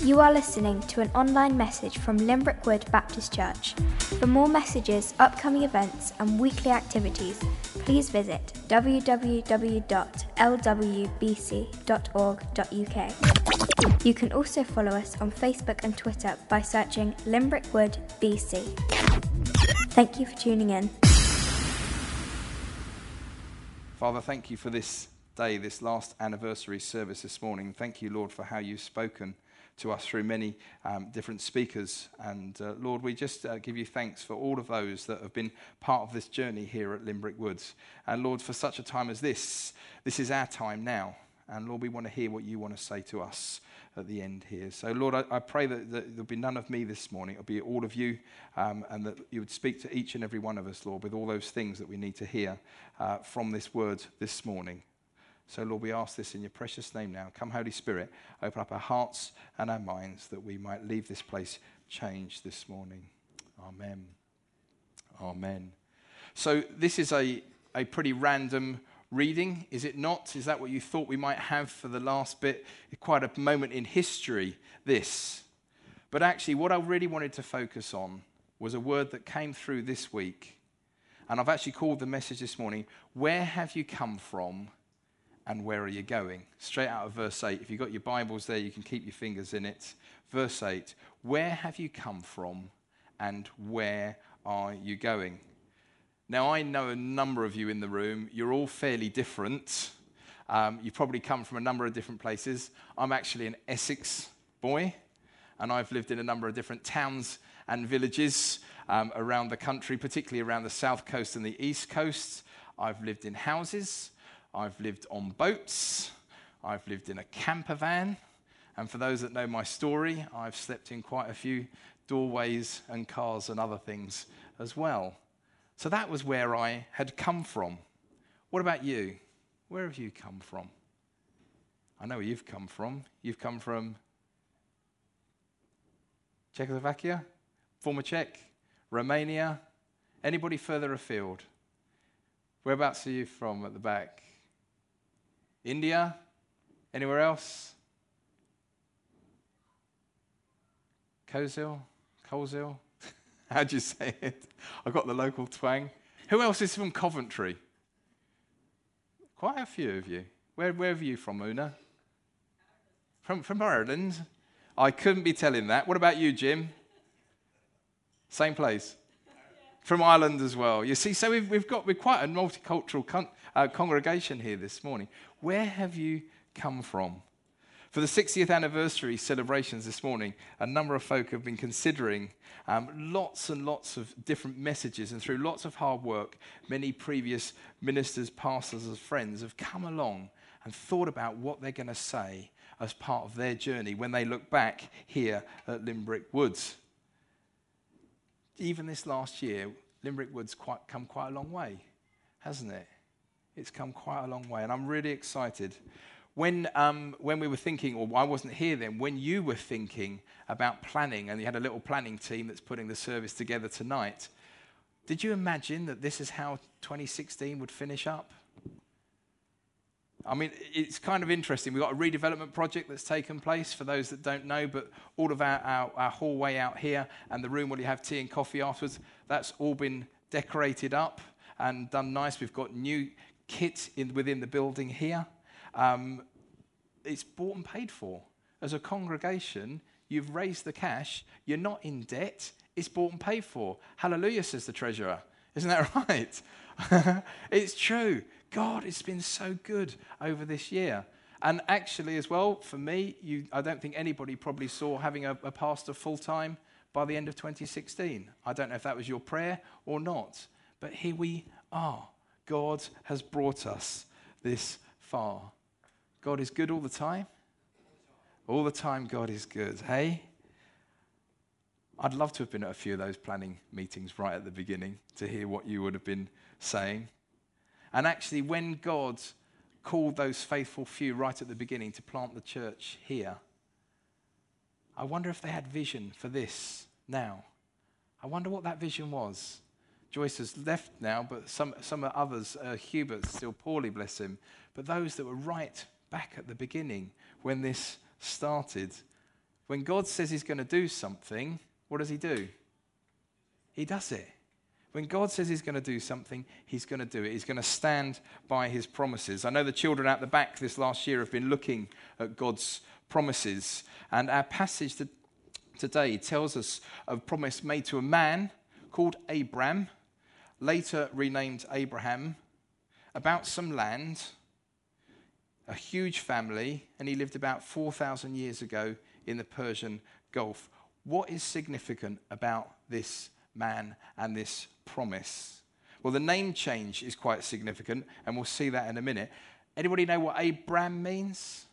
You are listening to an online message from Limbrick Wood Baptist Church. For more messages, upcoming events and weekly activities, please visit www.lwbc.org.uk. You can also follow us on Facebook and Twitter by searching Limbrick Wood BC. Thank you for tuning in. Father, thank you for this day, this last anniversary service this morning. Thank you, Lord, for how you've spoken to us through many different speakers. And Lord, we just give you thanks for all of those that have been part of this journey here at Limbrick Woods. And Lord, for such a time as this is our time now. And Lord, we want to hear what you want to say to us at the end here. So Lord, I pray that there'll be none of me this morning. It'll be all of you, and that you would speak to each and every one of us, Lord, with all those things that we need to hear from this word this morning. So, Lord, we ask this in your precious name now. Come, Holy Spirit, open up our hearts and our minds that we might leave this place changed this morning. Amen. Amen. So this is a pretty random reading, is it not? Is that what you thought we might have for the last bit? Quite a moment in history, this. But actually, what I really wanted to focus on was a word that came through this week. And I've actually called the message this morning, Where Have You Come From? And where are you going? Straight out of verse 8. If you've got your Bibles there, you can keep your fingers in it. Verse 8. Where have you come from and where are you going? Now, I know a number of you in the room. You're all fairly different. You probably come from a number of different places. I'm actually an Essex boy, and I've lived in a number of different towns and villages around the country, particularly around the south coast and the east coast. I've lived in houses. I've lived on boats, I've lived in a camper van, and for those that know my story, I've slept in quite a few doorways and cars and other things as well. So that was where I had come from. What about you? Where have you come from? I know where you've come from. You've come from Czechoslovakia, former Czech, Romania. Anybody further afield? Whereabouts are you from at the back? India? Anywhere else? Coleshill? How'd you say it? I got the local twang. Who else is from Coventry? Quite a few of you. Where are you from, Una? From Ireland? I couldn't be telling that. What about you, Jim? Same place? From Ireland as well. You see, so we're quite a multicultural congregation here this morning. Where have you come from? For the 60th anniversary celebrations this morning, a number of folk have been considering lots and lots of different messages, and through lots of hard work, many previous ministers, pastors, and friends have come along and thought about what they're going to say as part of their journey when they look back here at Limbrick Woods. Even this last year, Limbrick Woods come quite a long way, hasn't it? It's come quite a long way, and I'm really excited. When we were thinking, or I wasn't here then, when you were thinking about planning, and you had a little planning team that's putting the service together tonight, did you imagine that this is how 2016 would finish up? I mean, it's kind of interesting. We've got a redevelopment project that's taken place, for those that don't know, but all of our hallway out here and the room where you have tea and coffee afterwards, that's all been decorated up and done nice. We've got new kit within the building here. It's bought and paid for. As a congregation, you've raised the cash. You're not in debt. It's bought and paid for. Hallelujah, says the treasurer. Isn't that right? It's true. God, it's been so good over this year. And actually as well, for me, I don't think anybody probably saw having a pastor full-time by the end of 2016. I don't know if that was your prayer or not. But here we are. God has brought us this far. God is good all the time. All the time God is good, hey? I'd love to have been at a few of those planning meetings right at the beginning to hear what you would have been saying. And actually, when God called those faithful few right at the beginning to plant the church here, I wonder if they had vision for this now. I wonder what that vision was. Joyce has left now, but some others, Hubert's still poorly, bless him. But those that were right back at the beginning when this started, When God says he's going to do something, what does he do? He does it. When God says he's going to do something, he's going to do it. He's going to stand by his promises. I know the children out the back this last year have been looking at God's promises. And our passage today tells us of a promise made to a man called Abram, later renamed Abraham, about some land, a huge family, and he lived about 4,000 years ago in the Persian Gulf. What is significant about this man and this promise? Well, the name change is quite significant, and we'll see that in a minute. Anybody know what Abram means?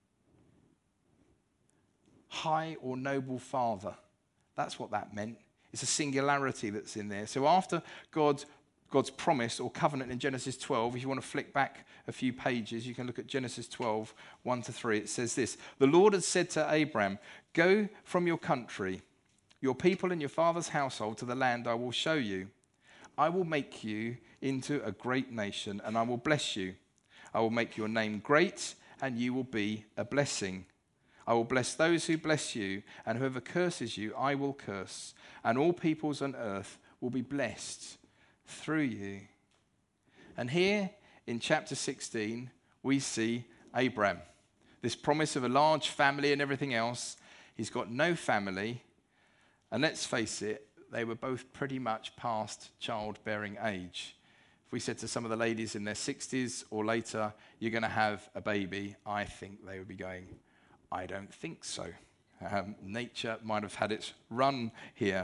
High or noble father. That's what that meant. It's a singularity that's in there. So after God's promise or covenant in Genesis 12, if you want to flick back a few pages, you can look at Genesis 12, 1-3. It says this: the Lord had said to Abram, go from your country, your people and your father's household to the land I will show you. I will make you into a great nation, and I will bless you. I will make your name great, and you will be a blessing. I will bless those who bless you, and whoever curses you, I will curse. And all peoples on earth will be blessed through you. And here in chapter 16, we see Abram. This promise of a large family and everything else. He's got no family. And let's face it, they were both pretty much past childbearing age. If we said to some of the ladies in their 60s or later, you're going to have a baby, I think they would be going, I don't think so. Nature might have had its run here.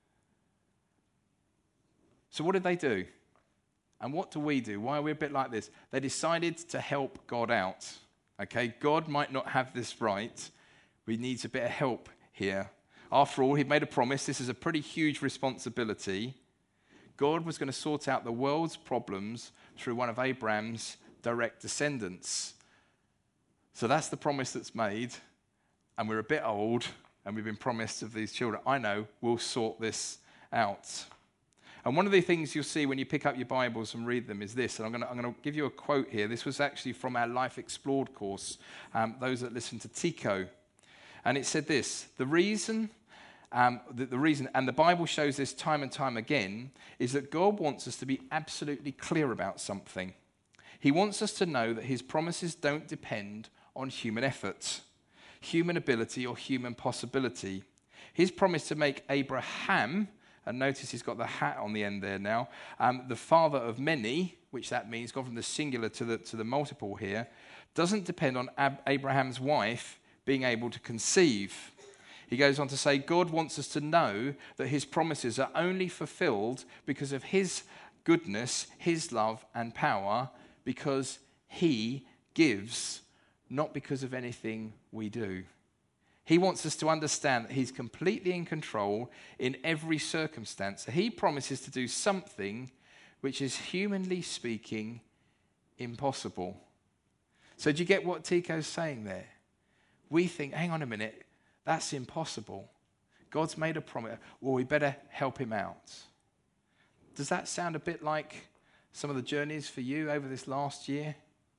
So what did they do? And what do we do? Why are we a bit like this? They decided to help God out. Okay, God might not have this right. We need a bit of help here. After all, he'd made a promise. This is a pretty huge responsibility. God was going to sort out the world's problems through one of Abraham's direct descendants. So that's the promise that's made. And we're a bit old, and we've been promised of these children. I know, we'll sort this out. And one of the things you'll see when you pick up your Bibles and read them is this. And I'm going to give you a quote here. This was actually from our Life Explored course, those that listen to Tico. And it said this: the reason, and the Bible shows this time and time again, is that God wants us to be absolutely clear about something. He wants us to know that his promises don't depend on human effort, human ability, or human possibility. His promise to make Abraham, and notice he's got the hat on the end there now, the father of many, which that means, gone from the singular to the multiple here, doesn't depend on Abraham's wife being able to conceive. He goes on to say, God wants us to know that his promises are only fulfilled because of his goodness, his love and power, because he gives, not because of anything we do. He wants us to understand that he's completely in control in every circumstance. He promises to do something which is, humanly speaking, impossible. So do you get what Tico's saying there? We think, hang on a minute, that's impossible. God's made a promise. Well, we better help him out. Does that sound a bit like some of the journeys for you over this last year?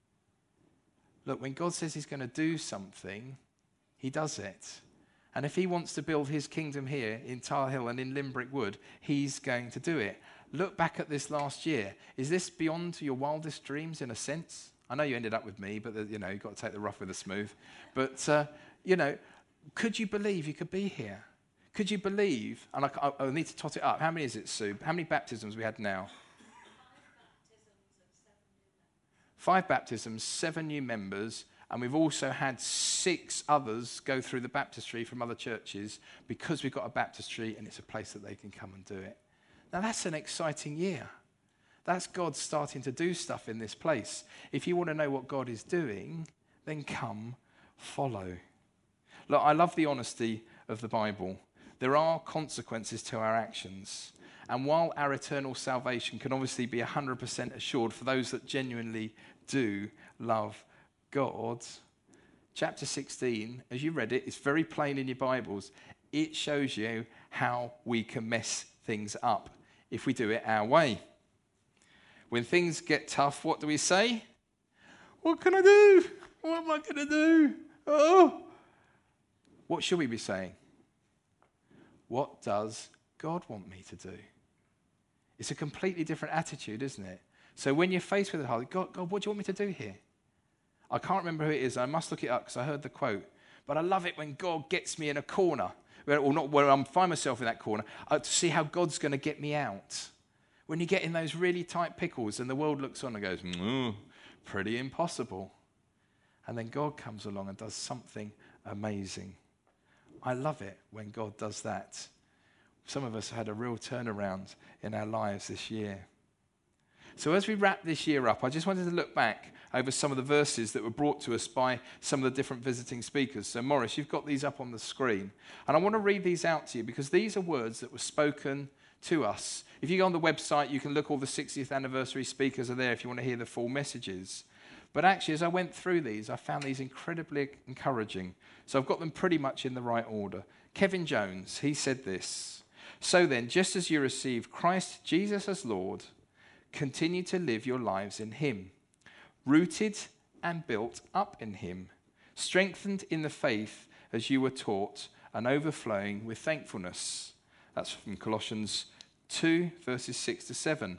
Look, when God says he's going to do something, he does it. And if he wants to build his kingdom here in Tar Hill and in Limbrick Wood, he's going to do it. Look back at this last year. Is this beyond your wildest dreams in a sense? I know you ended up with me, but you've got to take the rough with the smooth. But, could you believe you could be here? Could you believe, and I need to tot it up. How many is it, Sue? How many baptisms we had now? 5 baptisms, 7 new members, and we've also had 6 others go through the baptistry from other churches because we've got a baptistry and it's a place that they can come and do it. Now that's an exciting year. That's God starting to do stuff in this place. If you want to know what God is doing, then come follow. Look, I love the honesty of the Bible. There are consequences to our actions. And while our eternal salvation can obviously be 100% assured for those that genuinely do love God, chapter 16, as you read it, it's very plain in your Bibles. It shows you how we can mess things up if we do it our way. When things get tough, what do we say? What can I do? What am I going to do? Oh. What should we be saying? What does God want me to do? It's a completely different attitude, isn't it? So when you're faced with it, God, what do you want me to do here? I can't remember who it is. I must look it up because I heard the quote. But I love it when God gets me in a corner, or not where I find myself in that corner, to see how God's going to get me out. When you get in those really tight pickles and the world looks on and goes, pretty impossible. And then God comes along and does something amazing. I love it when God does that. Some of us have had a real turnaround in our lives this year. So as we wrap this year up, I just wanted to look back over some of the verses that were brought to us by some of the different visiting speakers. So Morris, you've got these up on the screen. And I want to read these out to you because these are words that were spoken to us. If you go on the website, you can look, all the 60th anniversary speakers are there if you want to hear the full messages. But actually, as I went through these, I found these incredibly encouraging. So I've got them pretty much in the right order. Kevin Jones, he said this: "So then, just as you received Christ Jesus as Lord, continue to live your lives in him, rooted and built up in him, strengthened in the faith as you were taught, and overflowing with thankfulness." That's from Colossians 2, verses 6 to 7.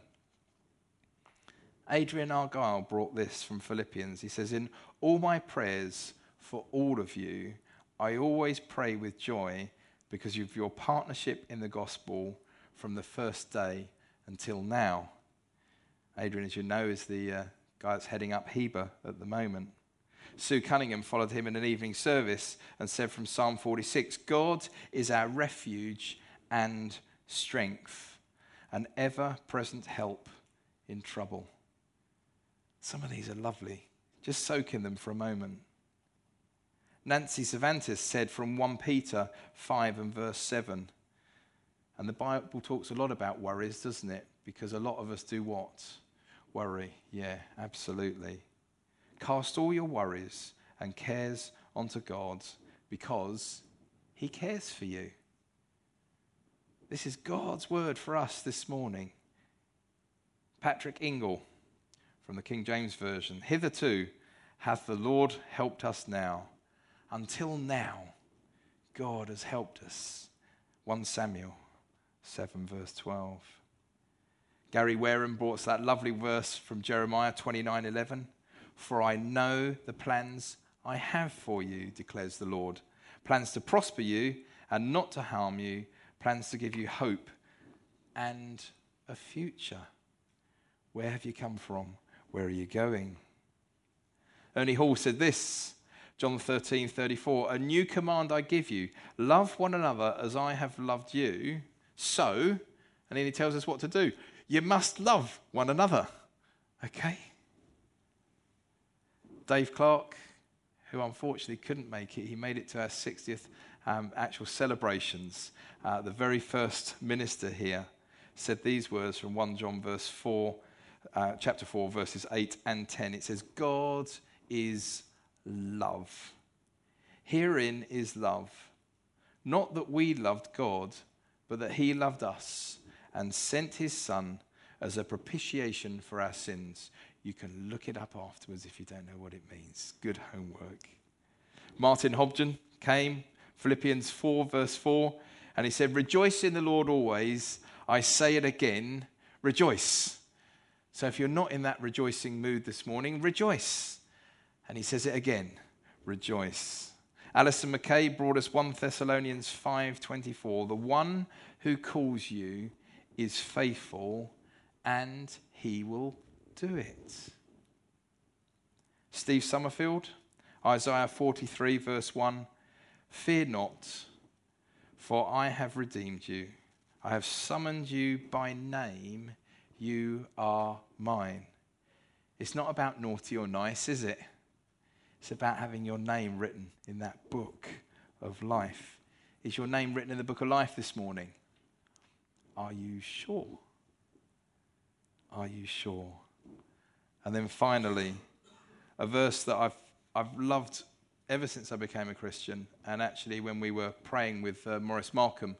Adrian Argyle brought this from Philippians. He says, "In all my prayers for all of you, I always pray with joy because of your partnership in the gospel from the first day until now." Adrian, as you know, is the guy that's heading up Heber at the moment. Sue Cunningham followed him in an evening service and said from Psalm 46, "God is our refuge and strength, an ever-present help in trouble." Some of these are lovely. Just soak in them for a moment. Nancy Cervantes said from 1 Peter 5 and verse 7, and the Bible talks a lot about worries, doesn't it? Because a lot of us do what? Worry. Yeah, absolutely. "Cast all your worries and cares onto God because he cares for you." This is God's word for us this morning. Patrick Ingle from the King James Version: "Hitherto hath the Lord helped us now. Until now, God has helped us." 1 Samuel 7 verse 12. Gary Wareham brought us that lovely verse from Jeremiah 29:11. "For I know the plans I have for you, declares the Lord. Plans to prosper you and not to harm you. Plans to give you hope and a future." Where have you come from? Where are you going? Ernie Hall said this, John 13:34, "A new command I give you, love one another as I have loved you. So," and then he tells us what to do, "you must love one another." Okay? Dave Clark, who unfortunately couldn't make it, he made it to our 60th actual celebrations. The very first minister here said these words from 1 John verse 4, chapter 4, verses 8 and 10. It says, "God is love. Herein is love. Not that we loved God, but that he loved us and sent his Son as a propitiation for our sins." You can look it up afterwards if you don't know what it means. Good homework. Martin Hobden came, Philippians 4, verse 4, and he said, "Rejoice in the Lord always. I say it again, rejoice." So if you're not in that rejoicing mood this morning, rejoice. And he says it again, rejoice. Alison McKay brought us 1 Thessalonians 5:24. "The one who calls you is faithful, and he will do it." Steve Summerfield, Isaiah 43 verse 1, "Fear not, for I have redeemed you. I have summoned you by name. You are mine." It's not about naughty or nice, is it? It's about having your name written in that book of life. Is your name written in the book of life this morning? Are you sure? Are you sure? And then finally, a verse that I've loved ever since I became a Christian, and actually when we were praying with Maurice Markham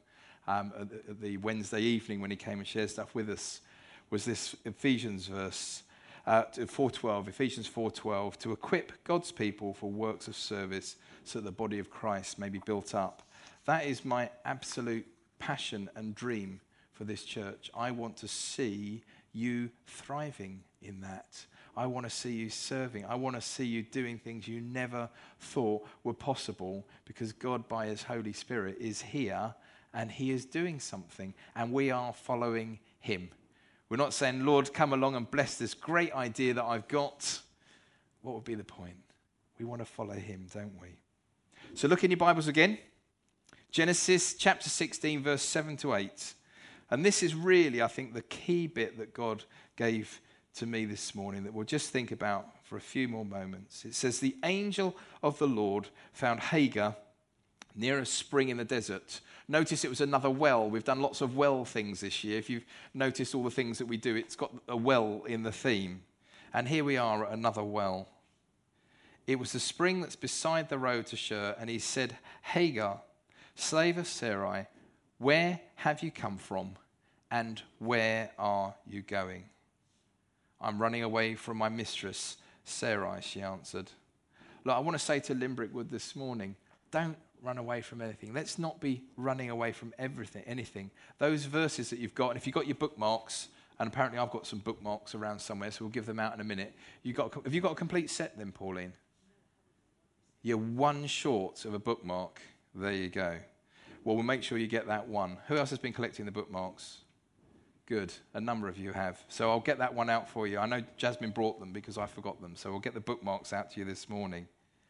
at the Wednesday evening when he came and shared stuff with us, was this Ephesians verse. to 4:12, Ephesians 4:12, to equip God's people for works of service so that the body of Christ may be built up. That is my absolute passion and dream for this church. I want to see you thriving in that. I want to see you serving. I want to see you doing things you never thought were possible, because God, by his Holy Spirit, is here and he is doing something, and we are following him. We're not saying, Lord, come along and bless this great idea that I've got. What would be the point? We want to follow him, don't we? So look in your Bibles again. Genesis chapter 16, verse 7 to 8. And this is really, I think, the key bit that God gave to me this morning that we'll just think about for a few more moments. It says, the angel of the Lord found Hagar near a spring in the desert. Notice it was another well. We've done lots of well things this year. If you've noticed all the things that we do, it's got a well in the theme. And here we are at another well. It was the spring that's beside the road to Shur, and he said, Hagar, slave of Sarai, where have you come from, and where are you going? I'm running away from my mistress, Sarai, she answered. Look, I want to say to Limbrick Wood this morning, don't run away from anything. Let's not be running away from anything. Those verses that you've got, and if you've got your bookmarks, and apparently I've got some bookmarks around somewhere, so we'll give them out in a minute. Have you got a complete set then, Pauline? You're one short of a bookmark. There you go. Well, we'll make sure you get that one. Who else has been collecting the bookmarks? Good. A number of you have. So I'll get that one out for you. I know Jasmine brought them because I forgot them. So we'll get the bookmarks out to you this morning.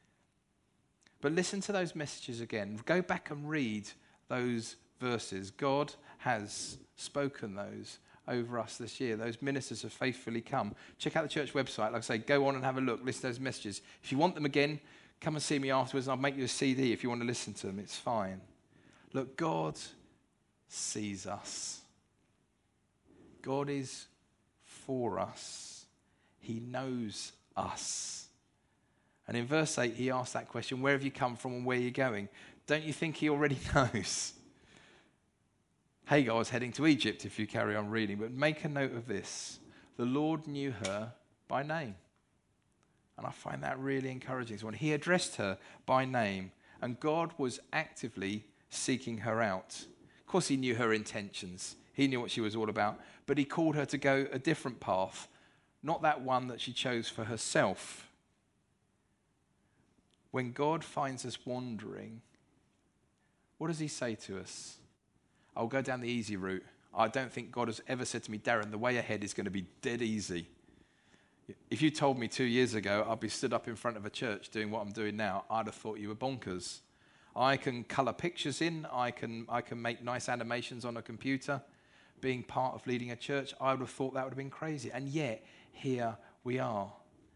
But listen to those messages again. Go back and read those verses. God has spoken those over us this year. Those ministers have faithfully come. Check out the church website. Like I say, go on and have a look. Listen to those messages. If you want them again, come and see me afterwards, and I'll make you a CD if you want to listen to them. It's fine. Look, God sees us. God is for us. He knows us. And in verse 8, he asks that question, where have you come from and where are you going? Don't you think he already knows? Hagar was heading to Egypt, if you carry on reading, but make a note of this. The Lord knew her by name. And I find that really encouraging. So when he addressed her by name, and God was actively seeking her out. Of course, he knew her intentions. He knew what she was all about. But he called her to go a different path, not that one that she chose for herself. When God finds us wandering, what does he say to us? I'll go down the easy route. I don't think God has ever said to me, Darren, the way ahead is going to be dead easy. If you told me 2 years ago I'd be stood up in front of a church doing what I'm doing now, I'd have thought you were bonkers. I can colour pictures in. I can make nice animations on a computer. Being part of leading a church, I would have thought that would have been crazy. And yet, here we are.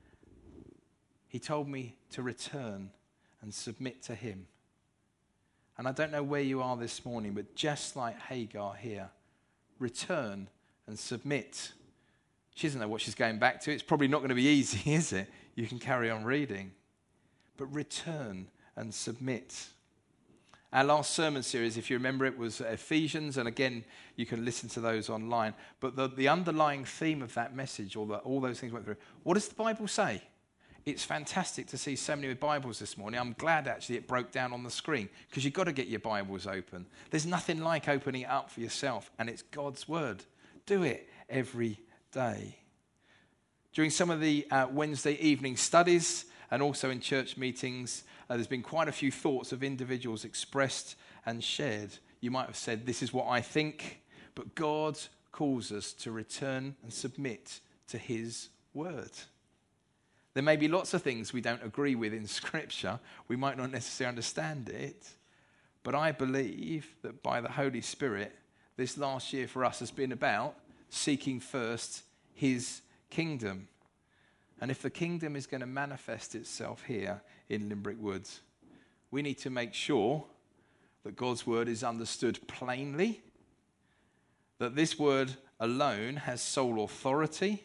He told me to return and submit to him. And I don't know where you are this morning, but just like Hagar here, return and submit. She doesn't know what she's going back to. It's probably not going to be easy, is it? You can carry on reading. But return and submit. Our last sermon series, if you remember it, was Ephesians. And again, you can listen to those online. But the underlying theme of that message, all those things went through, what does the Bible say? It's fantastic to see so many with Bibles this morning. I'm glad actually it broke down on the screen, because you've got to get your Bibles open. There's nothing like opening it up for yourself, and it's God's word. Do it every day. During some of the Wednesday evening studies and also in church meetings, there's been quite a few thoughts of individuals expressed and shared. You might have said, this is what I think, but God calls us to return and submit to his word. There may be lots of things we don't agree with in Scripture. We might not necessarily understand it. But I believe that by the Holy Spirit, this last year for us has been about seeking first his kingdom. And if the kingdom is going to manifest itself here in Limbrick Woods, we need to make sure that God's word is understood plainly, that this word alone has sole authority.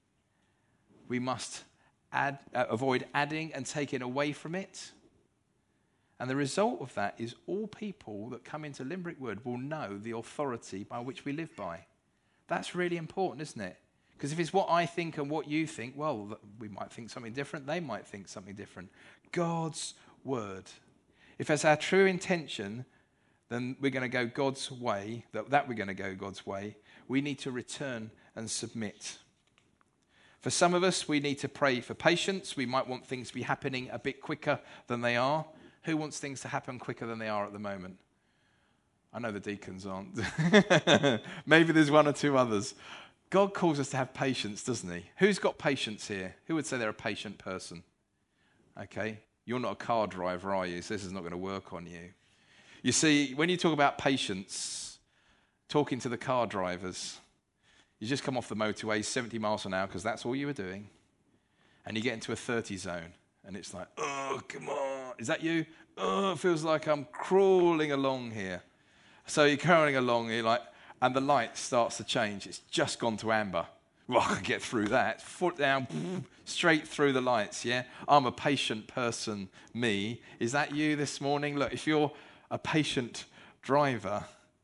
We must avoid adding and taking away from it. And the result of that is all people that come into Limbrick Wood will know the authority by which we live by. That's really important, isn't it? Because if it's what I think and what you think, well, we might think something different. They might think something different. God's word. If that's our true intention, then we're going to go God's way, that we're going to go God's way. We need to return and submit. For some of us, we need to pray for patience. We might want things to be happening a bit quicker than they are. Who wants things to happen quicker than they are at the moment? I know the deacons aren't. Maybe there's one or two others. God calls us to have patience, doesn't he? Who's got patience here? Who would say they're a patient person? Okay, you're not a car driver, are you? So this is not going to work on you. You see, when you talk about patience, talking to the car drivers, you just come off the motorway 70 miles an hour because that's all you were doing. And you get into a 30 zone and it's like, oh, come on. Is that you? Oh, it feels like I'm crawling along here. So you're crawling along, you're like, and the light starts to change. It's just gone to amber. Well, I can get through that. Foot down, straight through the lights, yeah? I'm a patient person, me. Is that you this morning? Look, if you're a patient driver,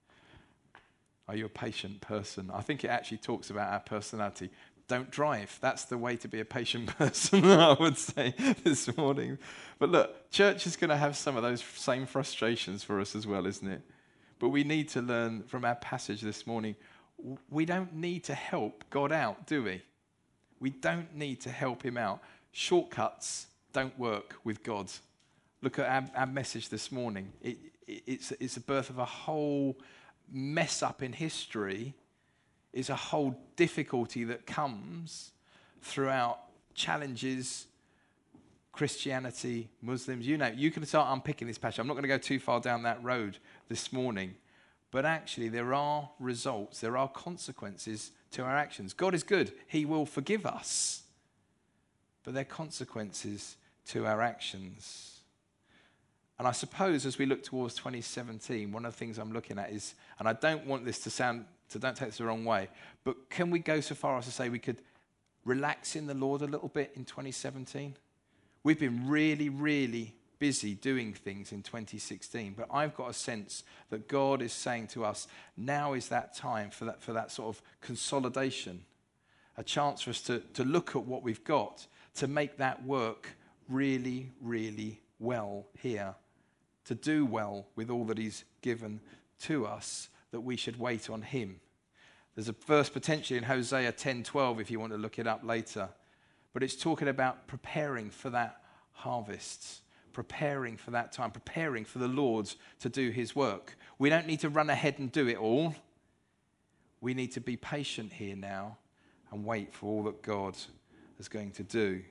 are you a patient person? I think it actually talks about our personality. Don't drive. That's the way to be a patient person, I would say, this morning. But look, church is going to have some of those same frustrations for us as well, isn't it? But we need to learn from our passage this morning, we don't need to help God out, do we? We don't need to help him out. Shortcuts don't work with God. Look at our message this morning. It's the birth of a whole mess up in history. It's a whole difficulty that comes throughout challenges, Christianity, Muslims, you know. You can start unpicking this passage. I'm not going to go too far down that road this morning. But actually, there are results, there are consequences to our actions. God is good. He will forgive us. But there are consequences to our actions. And I suppose as we look towards 2017, one of the things I'm looking at is, and I don't want this to sound, so don't take this the wrong way, but can we go so far as to say we could relax in the Lord a little bit in 2017? We've been really, really busy doing things in 2016, but I've got a sense that God is saying to us, now is that time for that sort of consolidation, a chance for us to look at what we've got, to make that work really, really well here, to do well with all that he's given to us, that we should wait on him. There's a verse potentially in Hosea 10:12 if you want to look it up later, but it's talking about preparing for that harvest, preparing for that time, preparing for the Lord to do his work. We don't need to run ahead and do it all. We need to be patient here now and wait for all that God is going to do.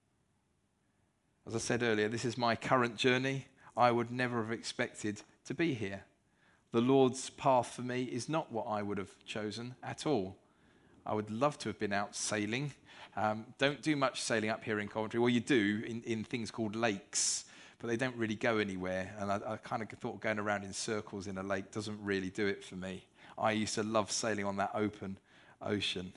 As I said earlier, this is my current journey. I would never have expected to be here. The Lord's path for me is not what I would have chosen at all. I would love to have been out sailing. Don't do much sailing up here in Coventry. Well, you do in things called lakes, but they don't really go anywhere. And I kind of thought going around in circles in a lake doesn't really do it for me. I used to love sailing on that open ocean.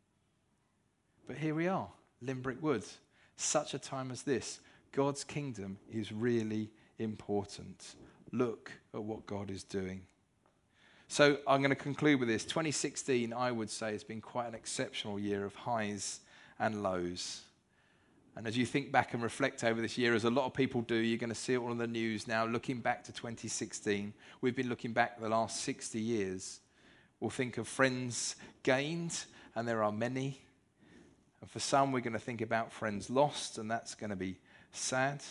But here we are, Limbrick Wood. Such a time as this. God's kingdom is really important. Look at what God is doing. So I'm going to conclude with this. 2016, I would say, has been quite an exceptional year of highs and lows. And as you think back and reflect over this year, as a lot of people do, you're going to see it all on the news now, looking back to 2016. We've been looking back the last 60 years. We'll think of friends gained, and there are many. And for some, we're going to think about friends lost, and that's going to be sad.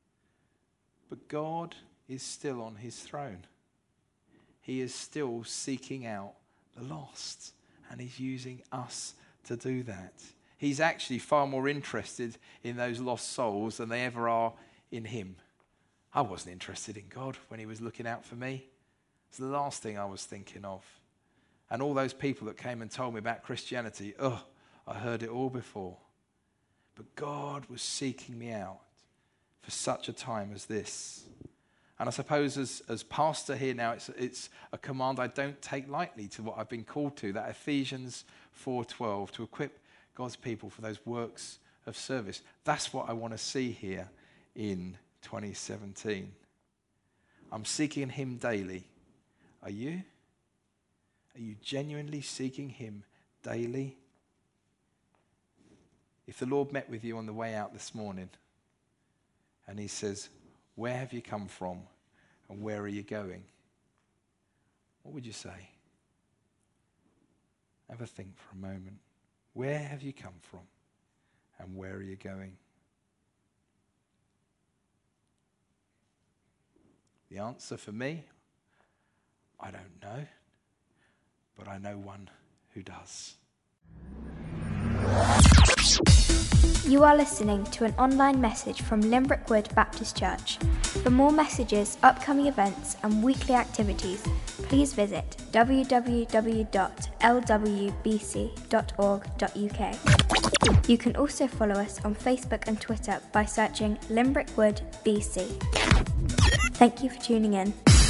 But God is still on his throne. He is still seeking out the lost, and he's using us to do that. He's actually far more interested in those lost souls than they ever are in him. I wasn't interested in God when he was looking out for me. It's the last thing I was thinking of. And all those people that came and told me about Christianity, I heard it all before. But God was seeking me out for such a time as this. And I suppose as pastor here now, it's a command I don't take lightly to what I've been called to, that Ephesians 4:12, to equip God's people for those works of service. That's what I want to see here in 2017. I'm seeking him daily. Are you? Are you genuinely seeking him daily? If the Lord met with you on the way out this morning and he says, where have you come from and where are you going? What would you say? Have a think for a moment. Where have you come from and where are you going? The answer for me, I don't know, but I know one who does. You are listening to an online message from Limbrick Wood Baptist Church. For more messages, upcoming events and weekly activities, please visit www.lwbc.org.uk. You can also follow us on Facebook and Twitter by searching Limbrick Wood BC. Thank you for tuning in.